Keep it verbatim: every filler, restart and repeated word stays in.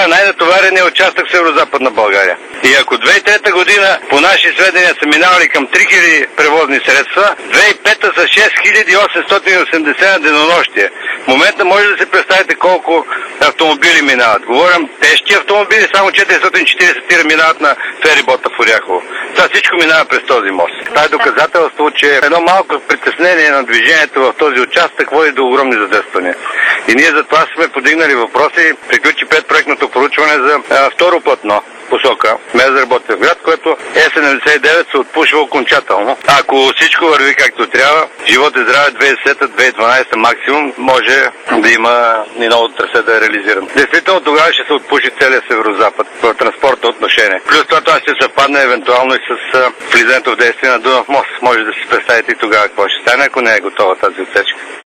това най-натовареният участък в Северозападна България. И ако две хиляди и трета година по наши сведения са минавали към три хиляди превозни средства, две хиляди и пета са шест хиляди осемстотин и осемдесет на денонощие. В момента може да се представите колко автомобили минават. Говорим тежки автомобили, само четиристотин и четиридесет тира минават на ферибота в Оряхово. Това всичко минава през този мост. Това е доказателство, че едно малко притеснение на движението в този участък води до огромни задръствания. И ние за това сме подигнали въпроси. Приключи предпроектното проучване за а, второ платно посока Мездър Ботевград, което Е седемдесет и девет се отпушва окончателно. Ако всичко върви както трябва, живот и здраве две хиляди и десета - две хиляди и дванадесета максимум, може да има и ново трасе да е реализирано. Действително тогава ще се отпуши целия Северозапад в транспортно отношение. Плюс това това ще съвпадне евентуално и с влизането в действие на Дунав мост. Може да си представите и тогава какво ще стане, ако не е готова тази отсечка.